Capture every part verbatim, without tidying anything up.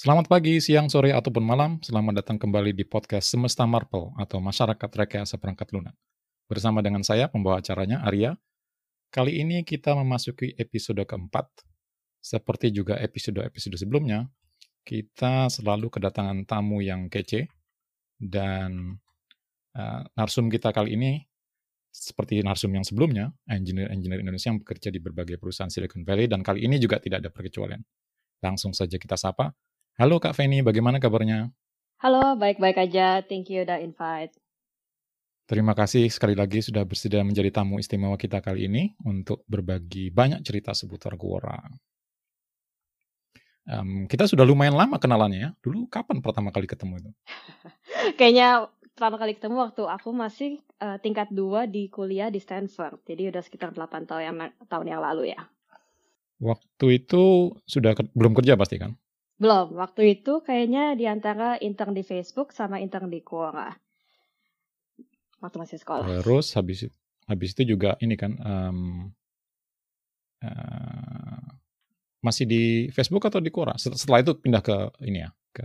Selamat pagi, siang, sore, ataupun malam. Selamat datang kembali di podcast Semesta Marvel atau Masyarakat Rekayasa Perangkat Lunak. Bersama dengan saya, pembawa acaranya, Arya. Kali ini kita memasuki episode keempat. Seperti juga episode-episode sebelumnya, kita selalu kedatangan tamu yang kece. Dan uh, narsum kita kali ini, seperti narsum yang sebelumnya, engineer-engineer Indonesia yang bekerja di berbagai perusahaan Silicon Valley. Dan kali ini juga tidak ada perkecualian. Langsung saja kita sapa. Halo Kak Feni, bagaimana kabarnya? Halo, baik-baik aja. Thank you udah invite. Terima kasih sekali lagi sudah bersedia menjadi tamu istimewa kita kali ini untuk berbagi banyak cerita seputar Quora. Um, kita sudah lumayan lama kenalannya ya. Dulu kapan pertama kali ketemu itu? Kayaknya pertama kali ketemu waktu aku masih uh, tingkat dua di kuliah di Stanford. Jadi udah sekitar delapan tahun yang, tahun yang lalu ya. Waktu itu sudah ke, belum kerja pasti kan? Belum. Waktu itu kayaknya di antara intern di Facebook sama intern di Quora. Waktu masih sekolah. Terus habis habis itu juga ini kan um, uh, masih di Facebook atau di Quora? Setelah itu pindah ke ini ya, ke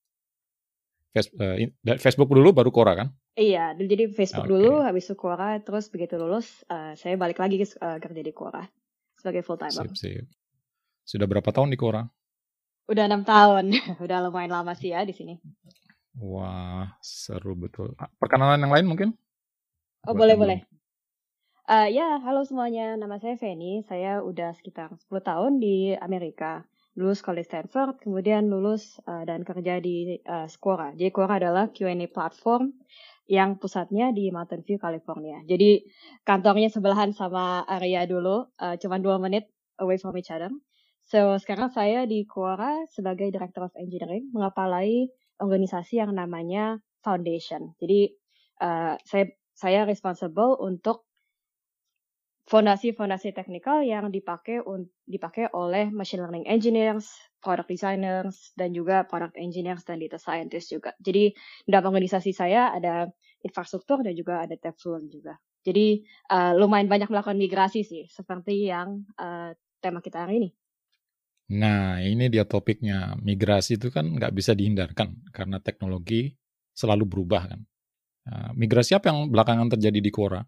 Facebook dulu baru Quora kan? Iya, jadi Facebook okay. dulu, habis itu Quora, terus begitu lulus uh, saya balik lagi uh, kerja di Quora sebagai full timer. Sip, sip. Sudah berapa tahun di Quora? Udah enam tahun, udah lumayan lama sih ya di sini. Wah, seru betul. Perkenalan yang lain mungkin? Oh, boleh-boleh. Uh, ya, halo semuanya. Nama saya Feni. Saya udah sekitar sepuluh tahun di Amerika. Lulus sekolah Stanford, kemudian lulus uh, dan kerja di uh, Quora. Jadi Quora adalah Q and A platform yang pusatnya di Mountain View, California. Jadi kantornya sebelahan sama area dulu, uh, cuma dua menit away from each other. So, sekarang saya di Quora sebagai Director of Engineering, mengepalai organisasi yang namanya Foundation. Jadi, uh, saya saya responsible untuk fondasi-fondasi teknikal yang dipakai dipakai oleh machine learning engineers, product designers, dan juga product engineers dan data scientist juga. Jadi dalam organisasi saya ada infrastruktur dan juga ada tech fluent juga. Jadi uh, lumayan banyak melakukan migrasi sih, seperti yang uh, tema kita hari ini. Nah, ini dia topiknya. Migrasi itu kan nggak bisa dihindarkan karena teknologi selalu berubah kan. Uh, migrasi apa yang belakangan terjadi di Quora?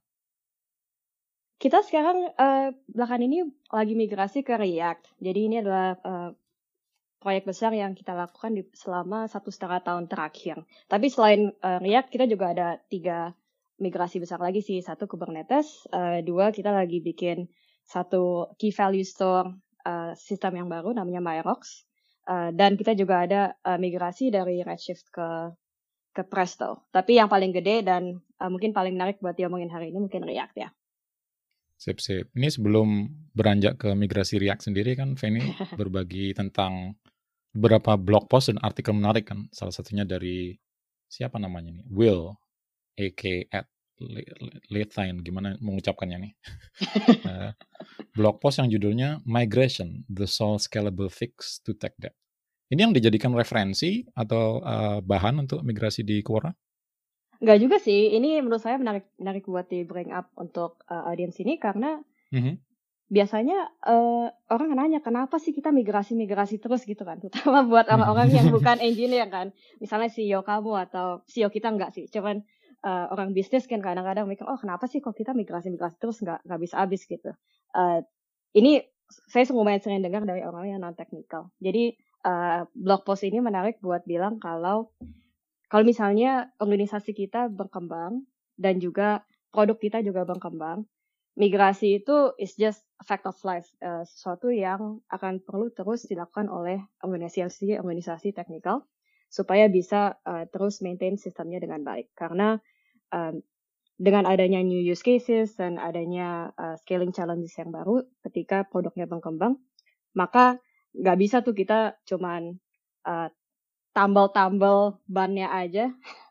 Kita sekarang uh, belakangan ini lagi migrasi ke React. Jadi ini adalah uh, proyek besar yang kita lakukan di, selama satu setengah tahun terakhir. Tapi selain uh, React, kita juga ada tiga migrasi besar lagi sih. Satu Kubernetes, uh, dua kita lagi bikin satu key value store uh, sistem yang baru namanya Myrox, uh, dan kita juga ada uh, migrasi dari Redshift ke ke Presto. Tapi yang paling gede dan uh, mungkin paling menarik buat diomongin hari ini mungkin React ya. Sip, sip. Ini sebelum beranjak ke migrasi React sendiri kan, Feni berbagi tentang beberapa blog post dan artikel menarik kan. Salah satunya dari siapa namanya nih? Will, A K at Letain, gimana mengucapkannya nih? uh, blog post yang judulnya Migration, The Sole Scalable Fix to Tech Debt. Ini yang dijadikan referensi atau uh, bahan untuk migrasi di Quora? Enggak juga sih, ini menurut saya menarik menarik buat di bring up untuk uh, audiens ini karena mm-hmm. biasanya uh, orang nanya kenapa sih kita migrasi-migrasi terus gitu kan, terutama buat orang-orang yang bukan engineer kan, misalnya C E O kamu atau C E O kita enggak sih, cuman uh, orang bisnis kan kadang-kadang mikir oh kenapa sih kok kita migrasi-migrasi terus nggak nggak bisa habis gitu. Uh, ini saya lumayan sering dengar dari orang yang non teknikal. Jadi uh, blog post ini menarik buat bilang kalau Kalau misalnya organisasi kita berkembang dan juga produk kita juga berkembang, migrasi itu is just a fact of life, uh, sesuatu yang akan perlu terus dilakukan oleh organisasi-organisasi teknikal supaya bisa uh, terus maintain sistemnya dengan baik. Karena um, dengan adanya new use cases dan adanya uh, scaling challenges yang baru ketika produknya berkembang, maka nggak bisa tuh kita cuman uh, tambal-tambal bannya aja,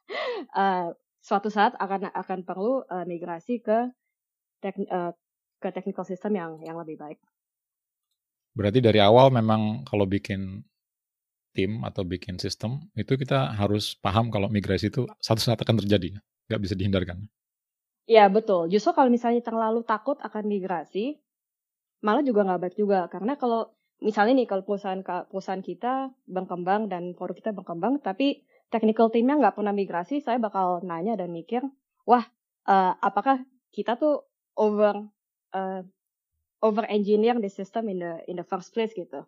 uh, suatu saat akan akan perlu uh, migrasi ke tek, uh, ke technical system yang yang lebih baik. Berarti dari awal memang kalau bikin tim atau bikin sistem itu kita harus paham kalau migrasi itu satu saat akan terjadi, nggak bisa dihindarkan. Iya betul. Justru kalau misalnya terlalu takut akan migrasi, malah juga nggak baik juga karena kalau misalnya nih kalau perusahaan perusahaan kita berkembang dan produk kita berkembang, tapi technical team-nya nggak pernah migrasi, saya bakal nanya dan mikir, wah, uh, apakah kita tuh over uh, over engineer the system in the in the first place gitu.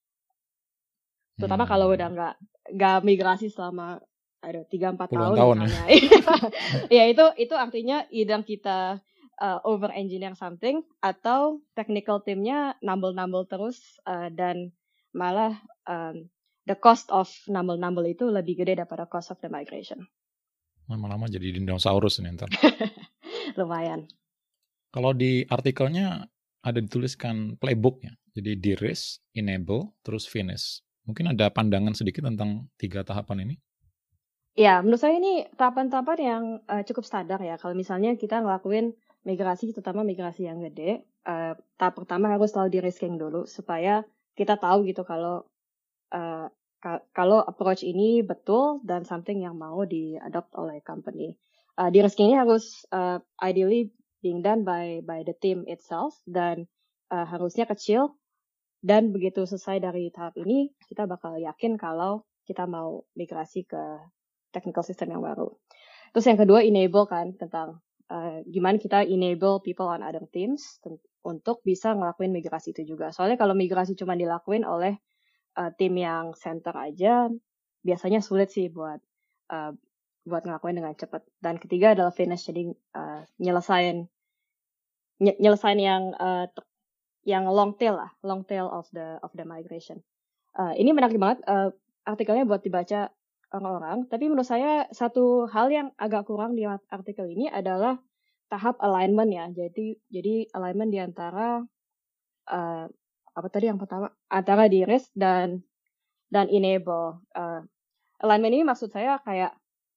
Terutama hmm. kalau udah nggak nggak migrasi selama ada tiga empat tahun, tahun misalnya. Ya. Ya itu itu artinya either kita uh, over engineer something atau technical teamnya nambel-nambel terus uh, dan malah um, the cost of nambel-nambel itu lebih gede daripada cost of the migration. Lama-lama jadi dinosaurus nih ntar. Lumayan. Kalau di artikelnya ada dituliskan playbooknya, jadi de-risk, enable, terus finish. Mungkin ada pandangan sedikit tentang tiga tahapan ini? Ya, menurut saya ini tahapan-tahapan yang uh, cukup standar ya. Kalau misalnya kita ngelakuin migrasi, terutama migrasi yang gede, uh, tahap pertama harus selalu de-risking dulu supaya kita tahu gitu kalau uh, ka- kalau approach ini betul dan something yang mau di-adopt oleh company. Uh, de-risking ini harus uh, ideally being done by by the team itself dan uh, harusnya kecil. Dan begitu selesai dari tahap ini, kita bakal yakin kalau kita mau migrasi ke technical system yang baru. Terus yang kedua, enable kan, tentang uh, gimana kita enable people on other teams ten- untuk bisa ngelakuin migrasi itu juga. Soalnya kalau migrasi cuma dilakuin oleh uh, tim yang center aja, biasanya sulit sih buat uh, buat ngelakuin dengan cepat. Dan ketiga adalah finish, jadi uh, nyelesain ny- nyelesain yang uh, yang long tail lah, long tail of the of the migration. Uh, ini menarik banget uh, artikelnya buat dibaca orang-orang, tapi menurut saya satu hal yang agak kurang di artikel ini adalah tahap alignment ya. Jadi jadi alignment di antara uh, apa tadi yang pertama antara de-risk dan dan enable. Uh, alignment ini maksud saya kayak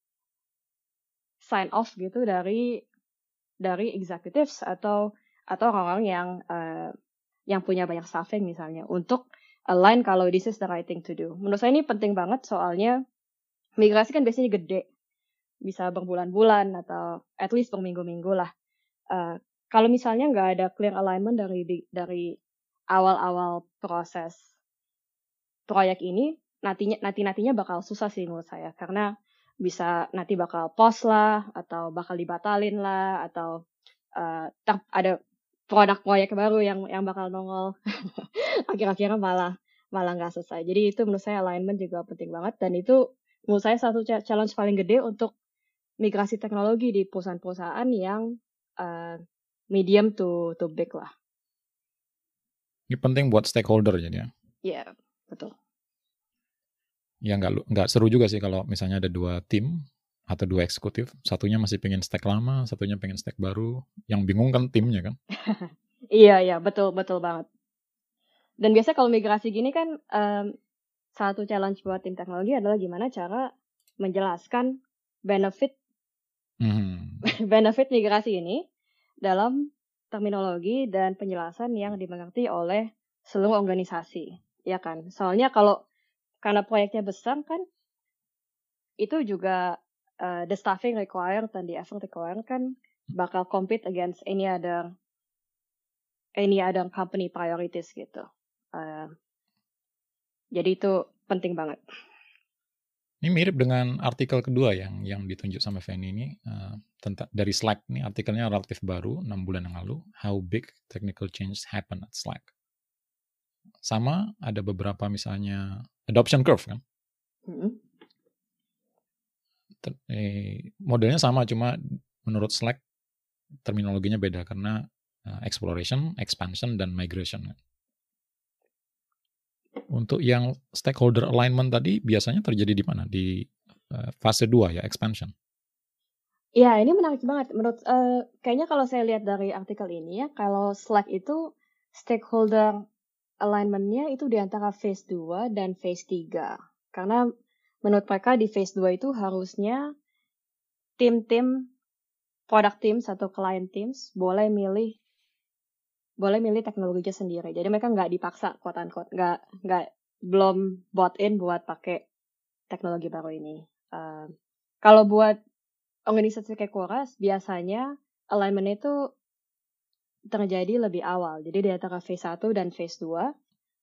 sign off gitu dari dari executives atau atau orang-orang yang uh, yang punya banyak staffing misalnya, untuk align kalau this is the right thing to do. Menurut saya ini penting banget soalnya migrasi kan biasanya gede, bisa berbulan-bulan atau at least berminggu-minggu lah. Uh, kalau misalnya nggak ada clear alignment dari dari awal-awal proses proyek ini, nantinya nanti-nantinya bakal susah sih menurut saya, karena bisa nanti bakal pause lah, atau bakal dibatalin lah, atau uh, ada produk proyek baru yang yang bakal nongol akhir-akhirnya malah malah nggak selesai. Jadi itu menurut saya alignment juga penting banget, dan itu menurut saya satu challenge paling gede untuk migrasi teknologi di perusahaan-perusahaan yang uh, medium to to big lah. Ini penting buat stakeholder jadi ya. Iya, yeah, betul. Ya nggak nggak seru juga sih kalau misalnya ada dua tim atau dua eksekutif, satunya masih pengen stack lama, satunya pengen stack baru. Yang bingung kan timnya kan? Iya, iya, betul, betul banget. Dan biasanya kalau migrasi gini kan, um, satu challenge buat tim teknologi adalah gimana cara menjelaskan benefit mm-hmm. benefit migrasi ini dalam terminologi dan penjelasan yang dimengerti oleh seluruh organisasi, ya kan? Soalnya kalau karena proyeknya besar kan, itu juga Uh, the staffing required dan the effort required kan bakal compete against any other any other company priorities gitu. Uh, jadi itu penting banget. Ini mirip dengan artikel kedua yang yang ditunjuk sama Fanny ini, uh, tentang dari Slack. Ini artikelnya relatif baru, enam bulan yang lalu. How big technical change happen at Slack. Sama ada beberapa misalnya adoption curve kan. Mm-hmm. Eh, modelnya sama, cuma menurut Slack terminologinya beda karena uh, exploration, expansion, dan migration. Untuk yang stakeholder alignment tadi biasanya terjadi di mana? Di uh, fase dua ya, expansion. Ya, ini menarik banget. Menurut uh, kayaknya kalau saya lihat dari artikel ini ya, kalau Slack itu stakeholder alignment-nya itu di antara phase dua dan phase tiga. Karena menurut mereka di phase dua itu harusnya tim-tim product teams atau client teams boleh milih boleh milih teknologinya sendiri. Jadi mereka nggak dipaksa, quote unquote, nggak nggak belum bought in buat pakai teknologi baru ini. Uh, kalau buat organisasi kayak Quora, biasanya alignment itu terjadi lebih awal. Jadi di antara phase satu dan phase dua.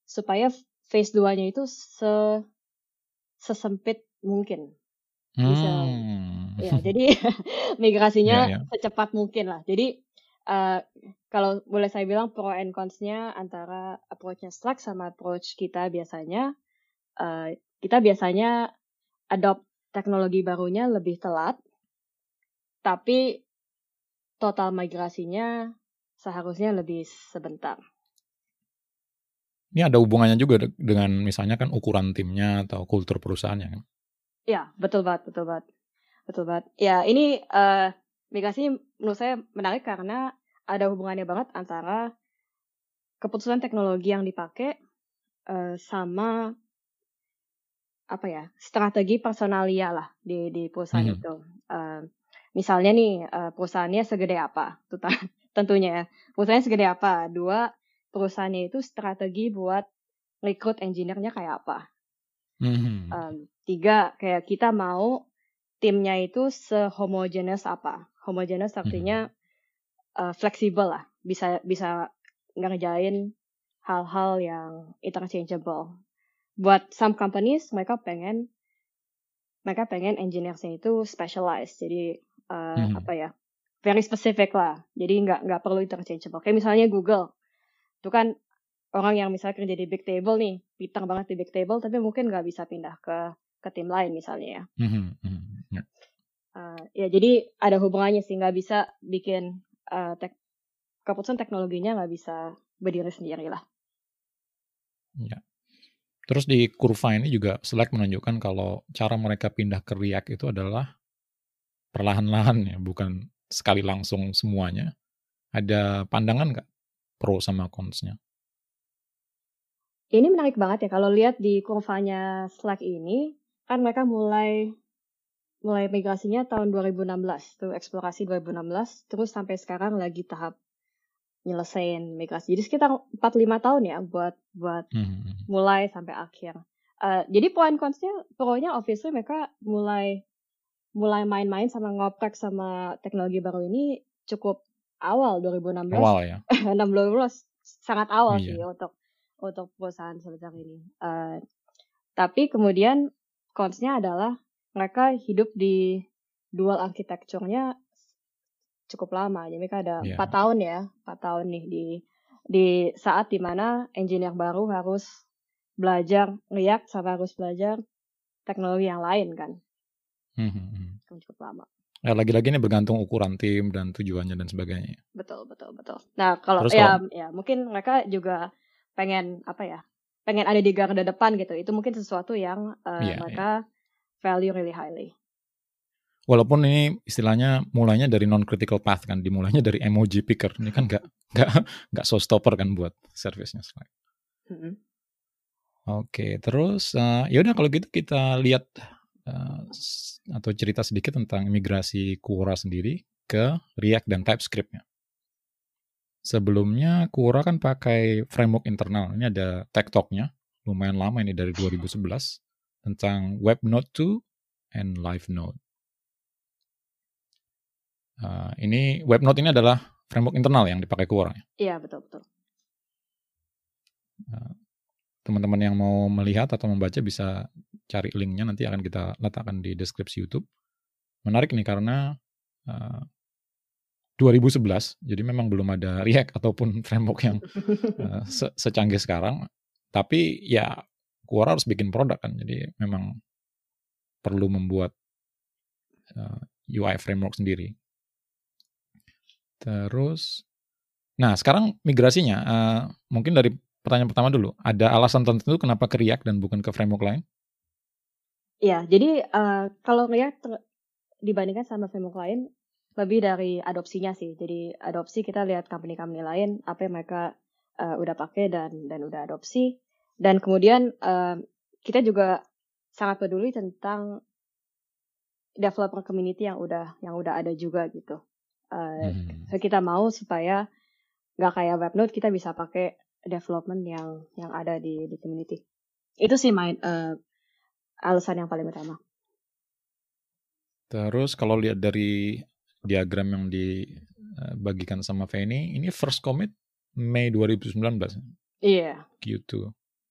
supaya phase dua-nya itu se sesempit mungkin. Bisa, Hmm. ya jadi migrasinya Ya, ya. secepat mungkin lah. Jadi uh, kalau boleh saya bilang pro and cons-nya antara approach-nya Slack sama approach kita biasanya, uh, kita biasanya adopt teknologi barunya lebih telat, tapi total migrasinya seharusnya lebih sebentar. Ini ada hubungannya juga dengan misalnya kan ukuran timnya atau kultur perusahaannya kan? Ya, betul banget, betul banget. Betul banget. Ya, ini uh, migrasi menurut saya menarik karena ada hubungannya banget antara keputusan teknologi yang dipakai uh, sama apa ya, strategi personalia lah di di perusahaan Mm-hmm. itu. Uh, misalnya nih, uh, perusahaannya segede apa? Tentunya ya. Perusahaannya segede apa? Dua, perusahaannya itu strategi buat rekrut engineer-nya kayak apa? Mm-hmm. Um, tiga, kayak kita mau timnya itu sehomogeneous apa? Homogeneous artinya mm-hmm. uh, fleksibel lah, bisa bisa ngerjain hal-hal yang interchangeable. Buat some companies mereka pengen mereka pengen engineers-nya itu specialized, jadi uh, mm-hmm. apa ya, very specific lah. Jadi nggak nggak perlu interchangeable. Kayak misalnya Google, itu kan orang yang misalnya kerja di Big Table nih, pintar banget di Big Table, tapi mungkin nggak bisa pindah ke ke tim lain misalnya ya. Mm-hmm. Yeah. Uh, ya jadi ada hubungannya sih, nggak bisa bikin uh, tek- keputusan teknologinya nggak bisa berdiri sendiri lah. Ya. Terus di kurva ini juga Slack menunjukkan kalau cara mereka pindah ke React itu adalah perlahan-lahan ya, bukan sekali langsung semuanya. Ada pandangan nggak pro sama cons-nya? Ini menarik banget ya, kalau lihat di kurvanya Slack ini, kan mereka mulai mulai migrasinya tahun dua ribu enam belas, tuh eksplorasi dua ribu enam belas, terus sampai sekarang lagi tahap nyelesain migrasi. Jadi sekitar empat lima tahun ya buat buat hmm. mulai sampai akhir. Uh, jadi poin cons-nya, pro-nya obviously mereka mulai mulai main-main sama ngoprek sama teknologi baru ini cukup awal dua ribu enam belas. Awal ya. enam belas sangat awal iya. sih untuk untuk perusahaan sebesar ini. Uh, tapi kemudian cons-nya adalah mereka hidup di dual architecture-nya cukup lama. Jadi mereka ada empat yeah. tahun ya, empat tahun nih di di saat dimana engineer baru harus belajar React sama harus belajar teknologi yang lain kan. Mm-hmm. Cukup lama. Ya, lagi-lagi ini bergantung ukuran tim dan tujuannya dan sebagainya. Betul, betul, betul. Nah, kalau Terus ya, kalau... ya mungkin mereka juga pengen apa ya, pengen ada di garda depan gitu. Itu mungkin sesuatu yang uh, yeah, mereka yeah. value really highly. Walaupun ini istilahnya mulainya dari non-critical path kan, dimulainya dari emoji picker. Ini kan nggak nggak nggak showstopper kan buat service-nya Slack. Mm-hmm. Oke, terus uh, ya udah kalau gitu kita lihat uh, atau cerita sedikit tentang migrasi Quora sendiri ke React dan TypeScript-nya. Sebelumnya Quora kan pakai framework internal. Ini ada Tech Talk-nya, lumayan lama ini dari dua ribu sebelas tentang Web Node two and Live Node. Uh, ini Web Node ini adalah framework internal yang dipakai Quora. Iya, betul betul. Uh, teman-teman yang mau melihat atau membaca bisa cari linknya, nanti akan kita letakkan di deskripsi YouTube. Menarik nih karena uh, dua ribu sebelas, jadi memang belum ada React ataupun framework yang uh, se- secanggih sekarang. Tapi ya Quora harus bikin produk kan, jadi memang perlu membuat uh, U I framework sendiri. Terus, nah sekarang migrasinya, uh, mungkin dari pertanyaan pertama dulu, ada alasan tertentu kenapa ke React dan bukan ke framework lain? Iya, jadi uh, kalau React ter- dibandingkan sama framework lain, lebih dari adopsinya sih. Jadi adopsi kita lihat company-company lain, apa yang mereka uh, udah pakai dan dan udah adopsi. Dan kemudian uh, kita juga sangat peduli tentang developer community yang udah yang udah ada juga gitu. Uh, hmm. So kita mau supaya nggak kayak Webnode, kita bisa pakai development yang yang ada di di community. Itu sih main uh, alasan yang paling utama. Terus kalau lihat dari diagram yang dibagikan sama Feni, ini first commit Mei dua ribu sembilan belas. Iya. Yeah. Q two.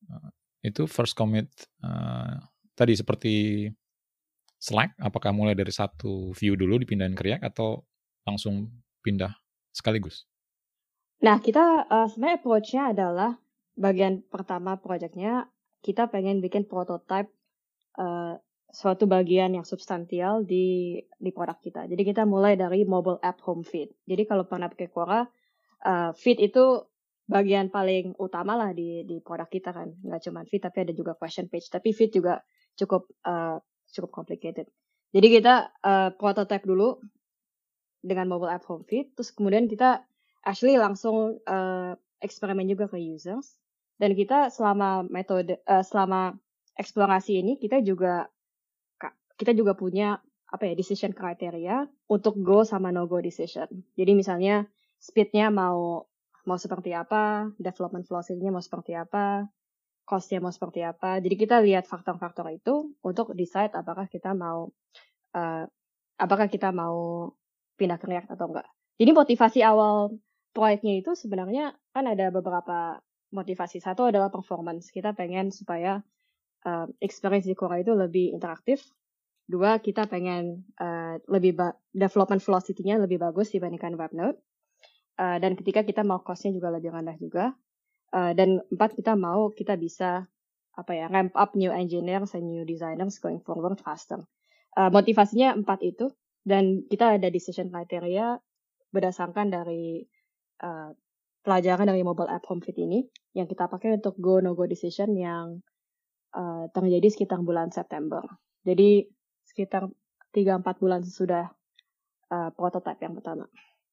Uh, itu first commit uh, tadi seperti Slack, apakah mulai dari satu view dulu dipindahin ke React atau langsung pindah sekaligus? Nah, kita uh, sebenarnya approach-nya adalah bagian pertama project-nya kita pengen bikin prototype uh, suatu bagian yang substansial di di produk kita. Jadi kita mulai dari mobile app home feed. Jadi kalau pernah pakai Quora, uh, feed itu bagian paling utama lah di di produk kita kan. Nggak cuma feed tapi ada juga question page. Tapi feed juga cukup uh, cukup complicated. Jadi kita uh, prototype dulu dengan mobile app home feed. Terus kemudian kita actually langsung uh, eksperimen juga ke users. Dan kita selama metode uh, selama eksplorasi ini kita juga kita juga punya apa ya decision criteria untuk go sama no go decision. Jadi misalnya speednya mau mau seperti apa, development velocity-nya mau seperti apa, cost-nya mau seperti apa. Jadi kita lihat faktor-faktor itu untuk decide apakah kita mau uh, apakah kita mau pindah ke React atau enggak. Jadi motivasi awal proyeknya itu sebenarnya kan ada beberapa motivasi. Satu adalah performance. Kita pengen supaya uh, experience di Quora itu lebih interaktif. Dua, kita pengen uh, lebih ba- development velocity-nya lebih bagus dibandingkan Webnode. Uh, dan ketiga, kita mau cost-nya juga lebih rendah juga. Uh, dan empat, kita mau kita bisa apa ya ramp up new engineers and new designers going forward faster. Uh, motivasinya empat itu. Dan kita ada decision criteria berdasarkan dari uh, pelajaran dari mobile app home feed ini yang kita pakai untuk go no go decision yang uh, terjadi sekitar bulan September. Jadi sekitar tiga sampai empat bulan sesudah uh, prototype yang pertama.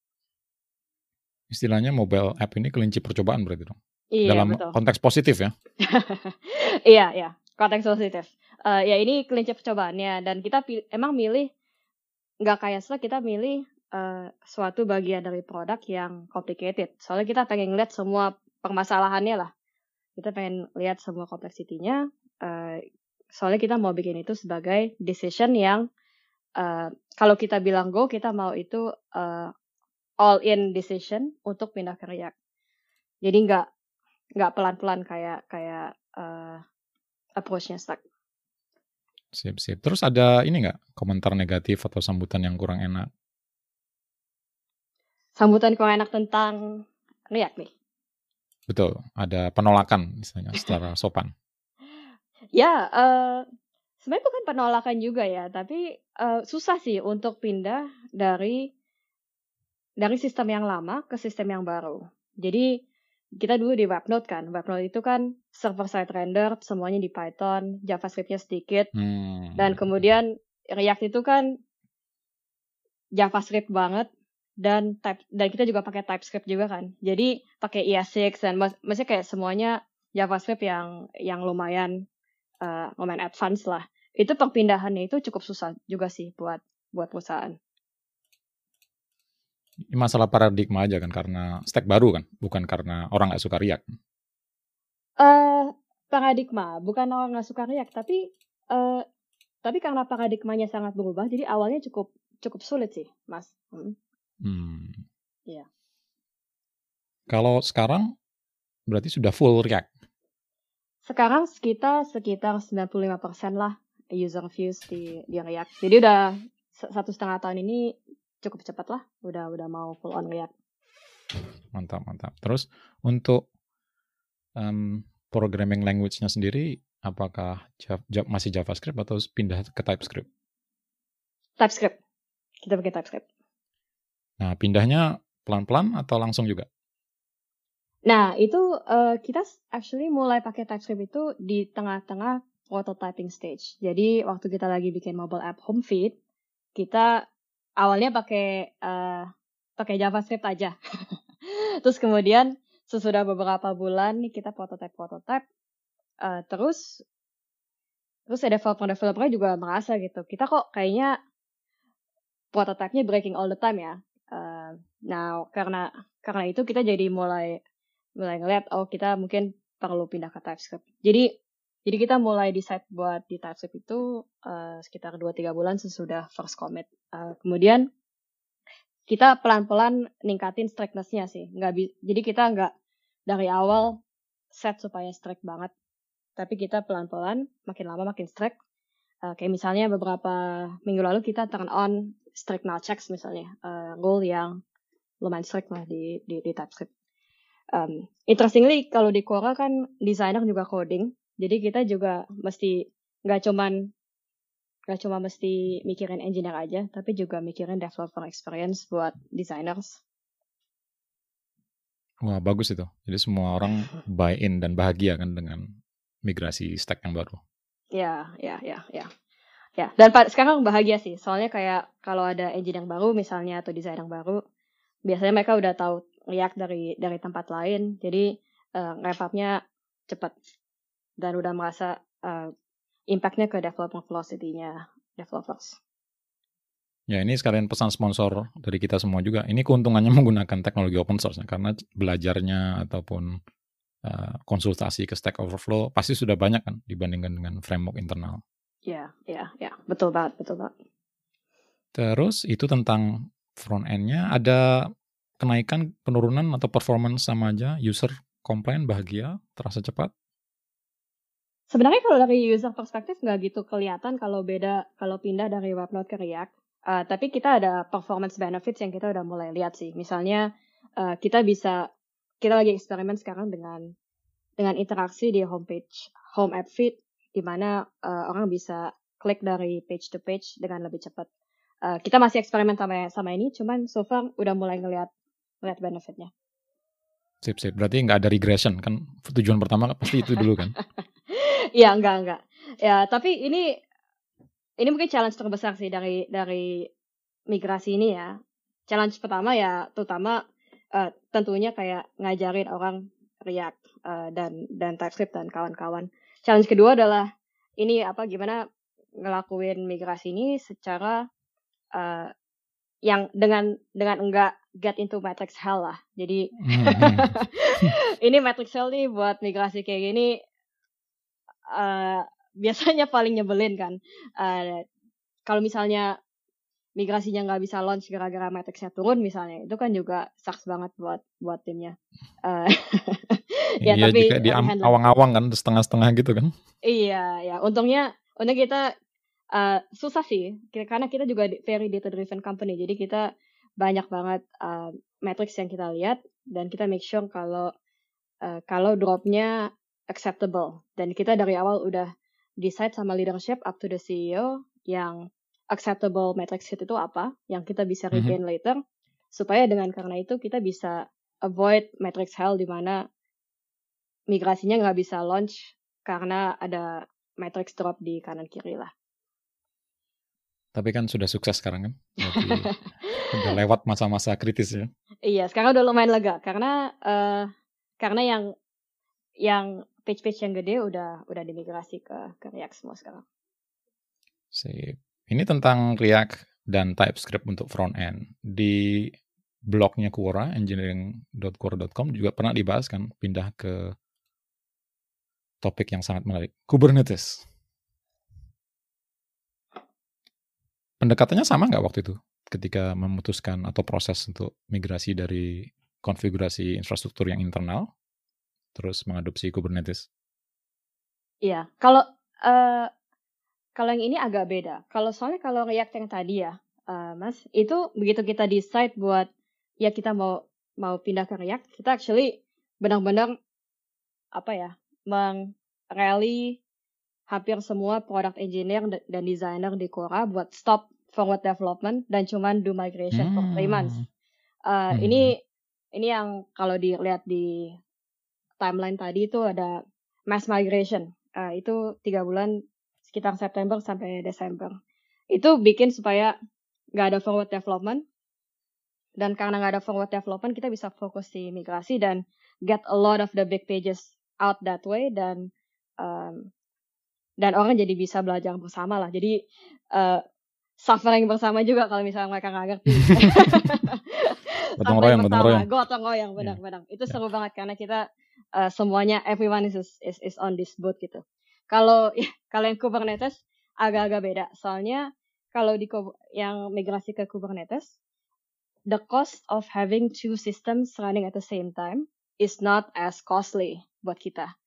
Istilahnya mobile app ini kelinci percobaan berarti dong? Iya, dalam betul. Konteks positif ya? Iya, iya. Konteks positif. Uh, ya ini kelinci percobaannya. Dan kita pi- emang milih, nggak kayak Slack, kita milih uh, suatu bagian dari produk yang complicated. Soalnya kita pengen lihat semua permasalahannya lah. Kita pengen lihat semua complexity-nya. Uh, soalnya kita mau bikin itu sebagai decision yang uh, kalau kita bilang go, kita mau itu uh, all in decision untuk pindah ke React. Jadi nggak nggak pelan-pelan kayak kayak uh, approach-nya Slack. Sip, sip. Terus ada ini nggak komentar negatif atau sambutan yang kurang enak? Sambutan kurang enak tentang React nih? Betul, ada penolakan misalnya secara sopan. Ya, uh, sebenarnya bukan penolakan juga ya, tapi uh, susah sih untuk pindah dari dari sistem yang lama ke sistem yang baru. Jadi kita dulu di Webnode kan, Webnode itu kan server side render, semuanya di Python, JavaScript-nya sedikit, hmm. dan kemudian React itu kan JavaScript banget, dan type dan kita juga pakai TypeScript juga kan. Jadi pakai E S six dan mak- maksudnya kayak semuanya JavaScript yang yang lumayan uh, lumayan advance lah. Itu perpindahannya itu cukup susah juga sih buat buat perusahaan. Masalah paradigma aja kan, karena stack baru kan, bukan karena orang nggak suka React. Uh, paradigma, bukan orang nggak suka React, tapi uh, tapi karena paradigmanya sangat berubah, jadi awalnya cukup cukup sulit sih, Mas. Hmm. Hmm. Iya. Kalau sekarang berarti sudah full React? Sekarang sekitar sekitar sembilan puluh lima persen lah user views di di React. Jadi udah satu setengah tahun ini cukup cepat lah, udah udah mau full on React. Mantap, mantap. Terus untuk um, programming language-nya sendiri, apakah Java, masih JavaScript atau pindah ke TypeScript? TypeScript. Kita pakai TypeScript. Nah, pindahnya pelan-pelan atau langsung juga? Nah, itu uh, kita actually mulai pakai TypeScript itu di tengah-tengah prototyping stage. Jadi, waktu kita lagi bikin mobile app home feed, kita awalnya pakai uh, pakai JavaScript aja. Terus kemudian sesudah beberapa bulan nih kita prototype-prototype, uh, terus terus ada developer-developernya juga merasa gitu, kita kok kayaknya prototype-nya breaking all the time ya. Uh, nah, karena karena itu kita jadi mulai mulai ngeliat, oh kita mungkin perlu pindah ke TypeScript. Jadi jadi kita mulai decide buat di TypeScript itu uh, sekitar dua tiga bulan sesudah first commit. Uh, kemudian kita pelan-pelan ningkatin strictness-nya sih. Nggak bi- jadi kita nggak dari awal set supaya strict banget. tapi kita pelan-pelan, makin lama makin strict. Uh, kayak misalnya beberapa minggu lalu kita turn on strict null checks misalnya, uh, rule yang lumayan strict lah di, di, di TypeScript. Um, interestingly, kalau di Quora kan designer juga coding, jadi kita juga mesti nggak cuman nggak cuma mesti mikirin engineer aja, tapi juga mikirin developer experience buat designers. Wah, bagus itu. Jadi semua orang buy-in dan bahagia kan dengan migrasi stack yang baru. Ya, ya, ya, ya. Ya, dan pa- sekarang bahagia sih. Soalnya kayak kalau ada engineer baru misalnya atau desainer baru, biasanya mereka udah tahu React dari dari tempat lain. Jadi uh, ramp-up-nya cepat dan udah merasa uh, impact-nya ke development velocity-nya developers. Ya, ini sekalian pesan sponsor dari kita semua juga. Ini keuntungannya menggunakan teknologi open source, karena belajarnya ataupun uh, konsultasi ke Stack Overflow pasti sudah banyak kan dibandingkan dengan framework internal. Ya, ya, ya, betul banget, betul banget. Terus itu tentang front end-nya, ada kenaikan, penurunan atau performance sama aja, user complain, bahagia, terasa cepat? Sebenarnya kalau dari user perspektif nggak gitu kelihatan kalau beda kalau pindah dari Webnode ke React. Uh, tapi kita ada performance benefits yang kita udah mulai lihat sih. Misalnya uh, kita bisa kita lagi eksperimen sekarang dengan dengan interaksi di homepage home app feed di mana uh, orang bisa klik dari page to page dengan lebih cepat. Uh, kita masih eksperimen sama sama ini, cuman so far udah mulai ngelihat ngelihat benefitnya. Sip sip. Berarti nggak ada regression kan? Tujuan pertama pasti itu dulu kan? Iya, enggak enggak. Ya, tapi ini ini mungkin challenge terbesar sih dari dari migrasi ini ya. Challenge pertama ya terutama uh, tentunya kayak ngajarin orang React uh, dan dan TypeScript dan kawan-kawan. Challenge kedua adalah ini apa gimana ngelakuin migrasi ini secara uh, yang dengan dengan enggak get into matrix hell lah. Jadi ini matrix hell nih buat migrasi kayak gini uh, biasanya paling nyebelin kan. Uh, kalau misalnya migrasinya nggak bisa launch gara-gara matrixnya turun misalnya, itu kan juga sucks banget buat buat timnya. Uh, ya, iya, tapi juga di am- awang-awang kan, setengah-setengah gitu kan. Iya, ya. Untungnya, untungnya kita uh, susah sih, karena kita juga very data-driven company. Jadi kita banyak banget uh, matrix yang kita lihat dan kita make sure kalau uh, kalau dropnya acceptable. Dan kita dari awal udah decide sama leadership up to the C E O yang acceptable matrix hit itu apa, yang kita bisa regain mm-hmm. later, supaya dengan karena itu kita bisa avoid matrix hell di mana migrasinya nggak bisa launch karena ada matrix drop di kanan kiri lah. Tapi kan sudah sukses sekarang kan, jadi udah lewat masa-masa kritis ya. Iya, sekarang udah lumayan lega karena uh, karena yang yang page-page yang gede udah udah dimigrasi ke ke React semua sekarang. Sip. Ini tentang React dan TypeScript untuk front end. Di blognya Quora, engineering dot quora dot com juga pernah dibahas kan, pindah ke topik yang sangat menarik, Kubernetes. Pendekatannya sama nggak waktu itu ketika memutuskan atau proses untuk migrasi dari konfigurasi infrastruktur yang internal terus mengadopsi Kubernetes? Iya, kalau uh, kalau yang ini agak beda. Kalau soalnya kalau React yang tadi ya, uh, Mas, itu begitu kita decide buat ya kita mau mau pindah ke React, kita actually benar-benar apa ya, meng-rally hampir semua product engineer dan designer di Quora buat stop forward development dan cuman do migration hmm. for three months. Uh, hmm. Ini ini yang kalau dilihat di timeline tadi itu ada mass migration. Uh, itu tiga bulan sekitar September sampai Desember. Itu bikin supaya nggak ada forward development. Dan karena nggak ada forward development, kita bisa fokus di migrasi dan get a lot of the big pages out that way. Dan um, dan orang jadi bisa belajar bersama lah. Jadi uh, suffering bersama juga kalau misalnya mereka nggak ngerti. Gotong royong, gotong royong. Gotong royong, benar-benar. Yeah. Itu seru yeah. banget karena kita uh, semuanya, everyone is, is is on this boat gitu. Kalau ya, kalau yang Kubernetes agak-agak beda. Soalnya kalau di yang migrasi ke Kubernetes, the cost of having two systems running at the same time is not as costly buat kita.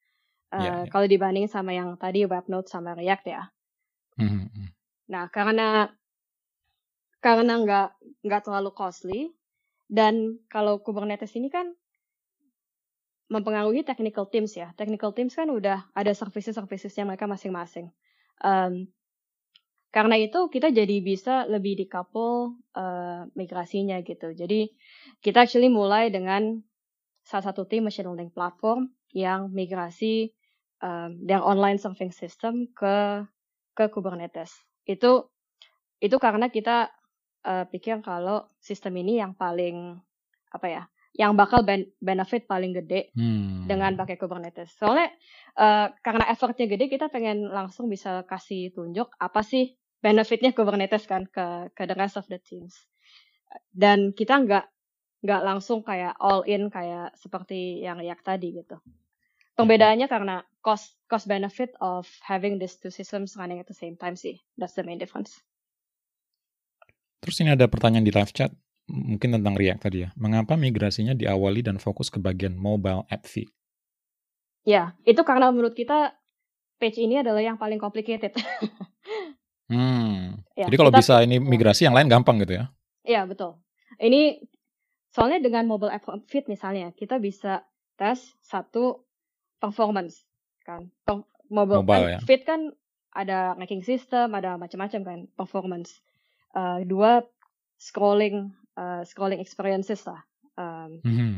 uh, yeah, yeah. kalau dibanding sama yang tadi Webnode sama React ya. Mm-hmm. Nah, karena karena nggak nggak terlalu costly, dan kalau Kubernetes ini kan mempengaruhi technical teams ya. Technical teams kan udah ada services-servicesnya mereka masing-masing. Um, karena itu kita jadi bisa lebih decouple uh, migrasinya gitu. Jadi kita actually mulai dengan salah satu tim machine learning platform yang migrasi um, their online serving system ke ke Kubernetes. Itu itu karena kita uh, pikir kalau sistem ini yang paling apa ya, yang bakal ben- benefit paling gede hmm. dengan pakai Kubernetes. Soalnya uh, karena effortnya gede, kita pengen langsung bisa kasih tunjuk apa sih benefitnya Kubernetes kan ke ke the rest of the teams. Dan kita nggak nggak langsung kayak all in kayak seperti yang React tadi gitu. Perbedaannya karena cost cost benefit of having these two systems running at the same time sih. That's the main difference. Terus ini ada pertanyaan di live chat, mungkin tentang React tadi ya. Mengapa migrasinya diawali dan fokus ke bagian mobile app feed? Ya, itu karena menurut kita page ini adalah yang paling complicated. hmm. Ya, Jadi kalau bisa ini migrasi ya. Yang lain gampang gitu ya? Iya, betul. Ini soalnya dengan mobile app feed misalnya, kita bisa tes satu performance kan. Mobile, mobile kan, ya. feed kan ada ranking system, ada macam-macam kan performance. Uh, dua scrolling uh, scrolling experiences lah. Um,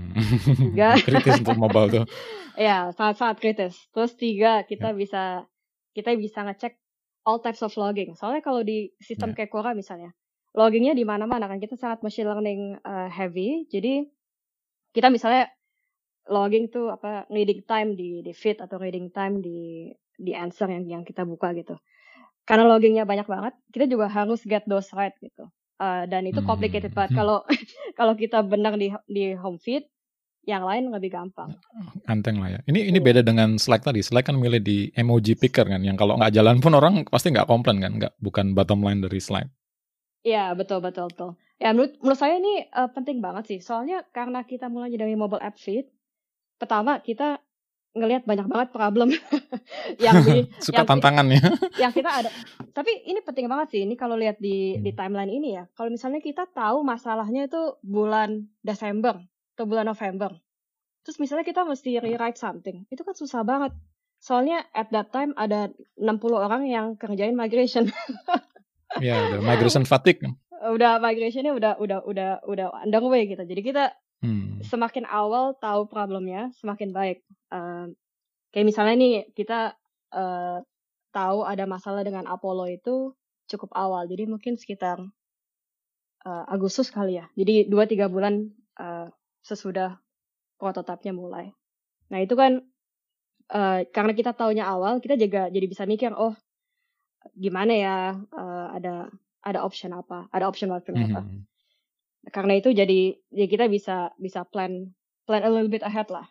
tiga kritis untuk mobile tuh. Ya, sangat-sangat kritis. Terus tiga kita yeah. bisa kita bisa ngecek all types of logging. Soalnya kalau di sistem yeah. kayak Quora misalnya, loggingnya di mana-mana kan, kita sangat machine learning uh, heavy. Jadi kita misalnya logging tuh apa reading time di di feed atau reading time di di answer yang yang kita buka gitu. Karena loggingnya banyak banget, kita juga harus get those right gitu. Uh, dan itu complicated hmm. banget. Kalau kalau kita benar di di home feed, yang lain lebih gampang. Anteng lah ya. Ini ini yeah. beda dengan Slack tadi. Slack kan milih di emoji picker kan, yang kalau nggak jalan pun orang pasti nggak komplain kan, nggak bukan bottom line dari Slack. Iya, betul betul betul. Ya menurut menurut saya ini uh, penting banget sih. Soalnya karena kita mulai dari mobile app feed, pertama kita ngelihat banyak banget problem yang di suka yang, tantangannya. Yang kita ada. Tapi ini penting banget sih. Ini kalau lihat di di timeline ini ya. Kalau misalnya kita tahu masalahnya itu bulan Desember atau bulan November. Terus misalnya kita mesti rewrite something. Itu kan susah banget. Soalnya at that time ada enam puluh orang yang kerjain migration. Ya, udah migration fatigue. Udah migrationnya udah udah udah udah underway gitu. Jadi kita hmm. semakin awal tahu problemnya, semakin baik. Uh, kayak misalnya nih kita uh, tahu ada masalah dengan Apollo itu cukup awal. Jadi mungkin sekitar uh, Agustus kali ya. Jadi dua tiga bulan uh, sesudah prototipenya mulai. Nah itu kan uh, karena kita taunya awal, kita juga jadi bisa mikir, oh gimana ya uh, ada ada option apa, ada option apa. Mm-hmm. Karena itu jadi ya kita bisa bisa plan plan a little bit ahead lah.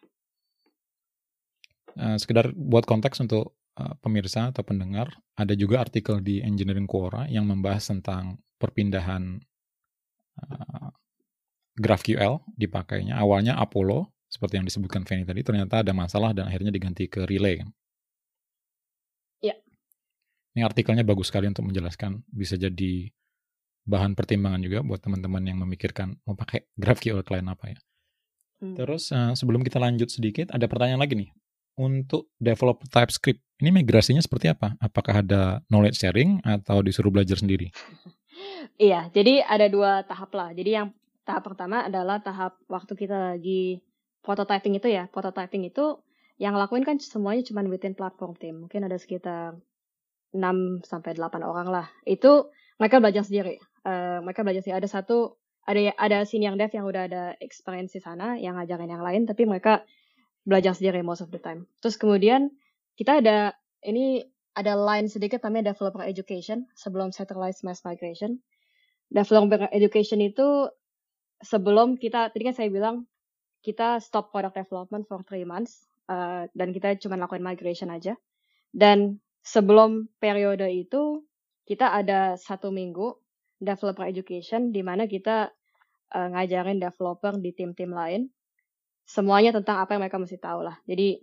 Uh, sekedar buat konteks untuk uh, pemirsa atau pendengar, ada juga artikel di Engineering Quora yang membahas tentang perpindahan uh, GraphQL dipakainya. Awalnya Apollo, seperti yang disebutkan Fanny tadi, ternyata ada masalah dan akhirnya diganti ke Relay. Kan? Ya. Ini artikelnya bagus sekali untuk menjelaskan, bisa jadi bahan pertimbangan juga buat teman-teman yang memikirkan mau pakai GraphQL client apa ya. Hmm. Terus uh, sebelum kita lanjut sedikit, ada pertanyaan lagi nih. Untuk develop TypeScript, ini migrasinya seperti apa? Apakah ada knowledge sharing atau disuruh belajar sendiri? Iya, jadi ada dua tahap lah. Jadi yang tahap pertama adalah tahap waktu kita lagi prototyping itu ya. Prototyping itu yang lakuin kan semuanya cuma within platform team. Mungkin ada sekitar enam sampai delapan orang lah. Itu mereka belajar sendiri. Uh, mereka belajar sendiri. Ada satu, ada ada senior dev yang udah ada experience di sana, yang ngajarin yang lain, tapi mereka belajar sendiri most of the time. Terus kemudian kita ada, ini ada line sedikit namanya developer education sebelum centralized mass migration. Developer education itu sebelum kita, tadi kan saya bilang kita stop product development for three months uh, dan kita cuma lakuin migration aja. Dan sebelum periode itu kita ada satu minggu developer education di mana kita uh, ngajarin developer di tim-tim lain semuanya tentang apa yang mereka mesti tahu lah. Jadi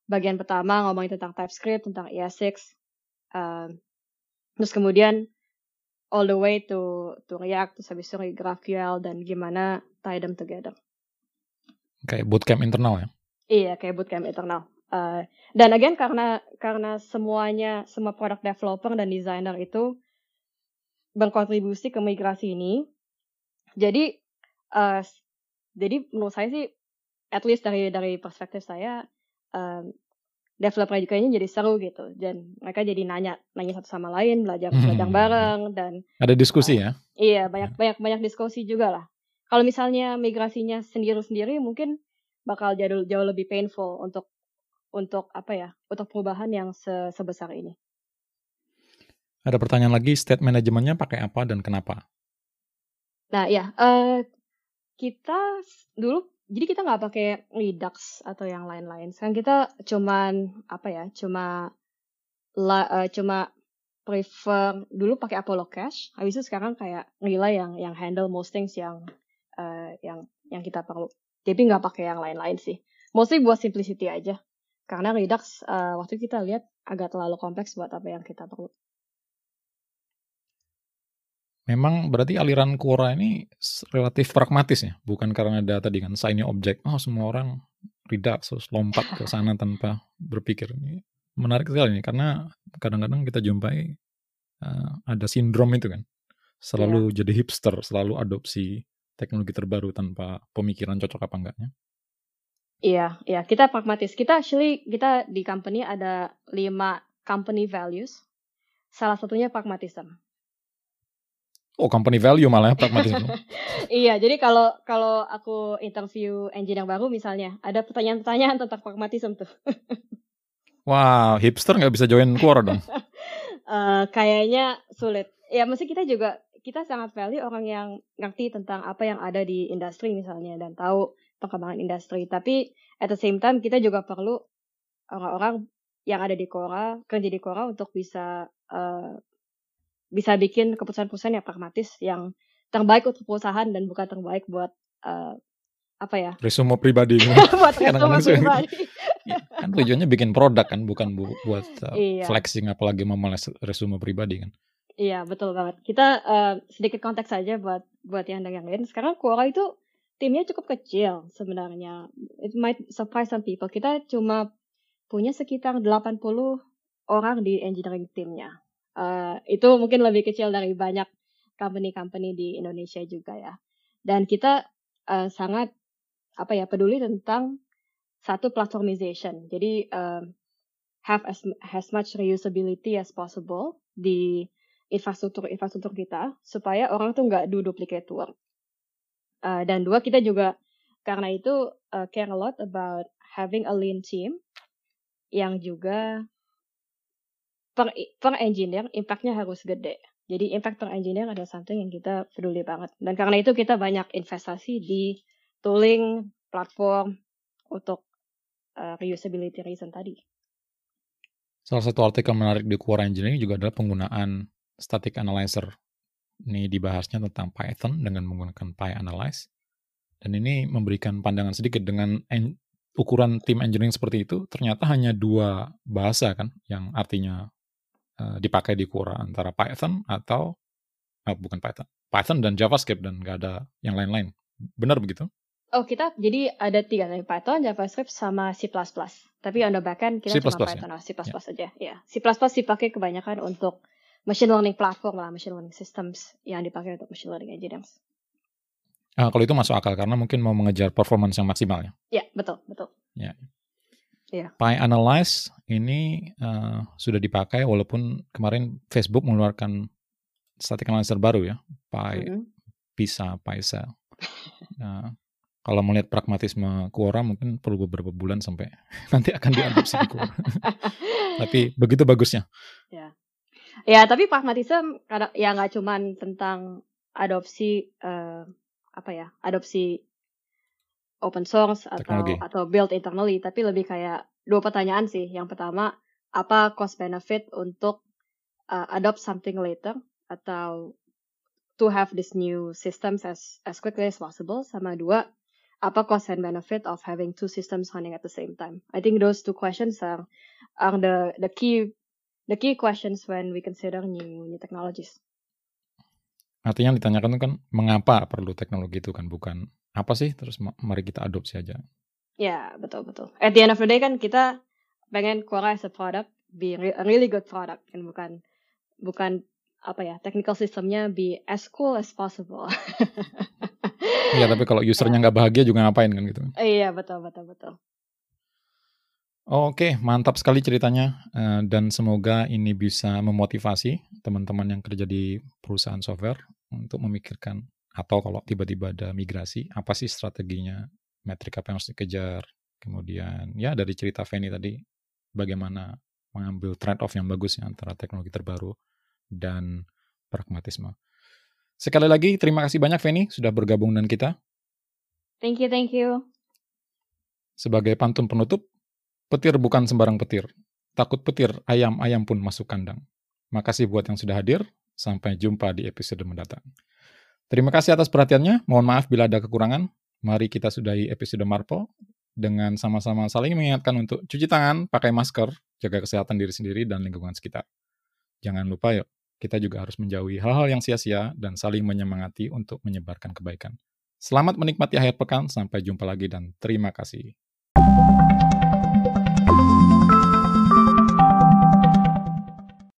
bagian pertama ngomongin tentang TypeScript, tentang E S six, uh, terus kemudian all the way to to React, terus habis itu GraphQL dan gimana tie them together. Kayak bootcamp internal ya? Iya, kayak bootcamp internal. Uh, dan again karena karena semuanya semua product developer dan designer itu berkontribusi ke migrasi ini, jadi uh, jadi menurut saya sih, at least dari dari perspektif saya, um, developer kayaknya jadi seru gitu, dan mereka jadi nanya nanya satu sama lain, belajar belajar Hmm. bareng dan Ada diskusi uh, ya? iya banyak banyak banyak diskusi juga lah. Kalau misalnya migrasinya sendiri-sendiri mungkin bakal jauh jauh lebih painful untuk untuk apa ya, untuk perubahan yang se- sebesar ini. Ada pertanyaan lagi, state manajemennya pakai apa dan kenapa? Nah ya, uh, kita dulu jadi kita nggak pakai Redux atau yang lain-lain. Sekarang kita cuman apa ya, cuma la, uh, cuma prefer dulu pakai Apollo Cache. Habis itu sekarang kayak Relay yang yang handle most things yang uh, yang yang kita perlu. Jadi nggak pakai yang lain-lain sih. Mostly buat simplicity aja. Karena Redux uh, waktu kita lihat agak terlalu kompleks buat apa yang kita perlu. Memang berarti aliran Quora ini relatif pragmatis ya, bukan karena ada tadi kan sign object, oh semua orang Redux terus lompat ke sana tanpa berpikir. Ini menarik sekali nih, karena kadang-kadang kita jumpai uh, ada sindrom itu kan, selalu yeah. jadi hipster, selalu adopsi teknologi terbaru tanpa pemikiran cocok apa enggaknya. Iya, iya, kita pragmatis. Kita actually kita di company ada lima company values. Salah satunya pragmatism. Oh, company value malah pragmatisme. Iya, jadi kalau kalau aku interview engineer baru misalnya, ada pertanyaan-pertanyaan tentang pragmatism tuh. Wah, wow, hipster nggak bisa join Quora dong? uh, kayaknya sulit. Ya, mesti kita juga, kita sangat value orang yang ngerti tentang apa yang ada di industri misalnya, dan tahu perkembangan industri. Tapi at the same time, kita juga perlu orang-orang yang ada di Quora, kerja di Quora untuk bisa... Uh, bisa bikin keputusan-keputusan yang pragmatis, yang terbaik untuk perusahaan dan bukan terbaik buat uh, apa ya? Resume pribadi. buat resume pribadi. Ya, kan tujuannya bikin produk kan, bukan bu buat uh, iya. flexing apalagi memeles resume pribadi kan. Iya, betul banget. Kita uh, sedikit konteks saja buat buat yang dengerin. Sekarang Quora itu timnya cukup kecil sebenarnya. It might surprise some people. Kita cuma punya sekitar delapan puluh orang di engineering timnya. Uh, itu mungkin lebih kecil dari banyak company-company di Indonesia juga ya. Dan kita uh, sangat apa ya peduli tentang satu platformization. Jadi uh, have as as much reusability as possible di infrastruktur-infrastruktur kita supaya orang tuh nggak do duplicate work. Uh, dan dua, kita juga karena itu uh, care a lot about having a lean team yang juga per, per engineer impact-nya harus gede. Jadi impact per engineer adalah something yang kita peduli banget. Dan karena itu kita banyak investasi di tooling, platform untuk uh, reusability reason tadi. Salah satu artikel menarik di Quora Engineering juga adalah penggunaan static analyzer. Ini dibahasnya tentang Python dengan menggunakan PyAnalyze. Dan ini memberikan pandangan sedikit dengan en- ukuran tim engineering seperti itu, ternyata hanya dua bahasa kan yang artinya dipakai di Quora, antara Python atau oh, bukan Python, Python dan JavaScript, dan nggak ada yang lain-lain. Benar begitu? Oh, kita jadi ada tiga nih, Python, JavaScript, sama C plus plus. Tapi on the backend kita C plus cuma plus, Python ya? atau C plus plus ya. aja. Ya, C plus plus dipakai kebanyakan untuk machine learning platform lah, machine learning systems yang dipakai untuk machine learning engineers. Ah, kalau itu masuk akal karena mungkin mau mengejar performance yang maksimal ya. Ya, betul, betul. Ya. Yeah. PyAnalyze ini uh, sudah dipakai walaupun kemarin Facebook mengeluarkan static analyzer baru ya, Py, mm-hmm. Pisa, Pisa. Nah, kalau melihat pragmatisme Quora mungkin perlu beberapa bulan sampai nanti akan diadopsi di Quora. Tapi begitu bagusnya. Ya, ya tapi pragmatisme ya nggak cuman tentang adopsi uh, apa ya, adopsi open source atau Teknologi. atau build internally, tapi lebih kayak dua pertanyaan sih. Yang pertama, apa cost benefit untuk uh, adopt something later atau to have this new systems as as quickly as possible, sama dua, apa cost and benefit of having two systems running at the same time? I think those two questions are are the the key the key questions when we consider new new technologies. Artinya yang ditanyakan itu kan mengapa perlu teknologi itu kan, bukan apa sih terus mari kita adopsi aja. Ya, betul betul. At the end of the day kan kita pengen Quora as a product be a really good product kan, bukan bukan apa ya, technical systemnya be as cool as possible. Iya, tapi kalau usernya nggak bahagia juga ngapain kan gitu. Iya, betul betul betul. Oke, mantap sekali ceritanya, uh, dan semoga ini bisa memotivasi teman-teman yang kerja di perusahaan software untuk memikirkan, atau kalau tiba-tiba ada migrasi, apa sih strateginya, metrik apa yang harus dikejar, kemudian ya dari cerita Fanny tadi, bagaimana mengambil trade-off yang bagus ya, antara teknologi terbaru dan pragmatisme. Sekali lagi, terima kasih banyak Fanny sudah bergabung dengan kita. Thank you, thank you. Sebagai pantun penutup, petir bukan sembarang petir. Takut petir, ayam-ayam pun masuk kandang. Makasih buat yang sudah hadir. Sampai jumpa di episode mendatang. Terima kasih atas perhatiannya. Mohon maaf bila ada kekurangan. Mari kita sudahi episode Marple dengan sama-sama saling mengingatkan untuk cuci tangan, pakai masker, jaga kesehatan diri sendiri dan lingkungan sekitar. Jangan lupa yuk, kita juga harus menjauhi hal-hal yang sia-sia dan saling menyemangati untuk menyebarkan kebaikan. Selamat menikmati akhir pekan. Sampai jumpa lagi dan terima kasih.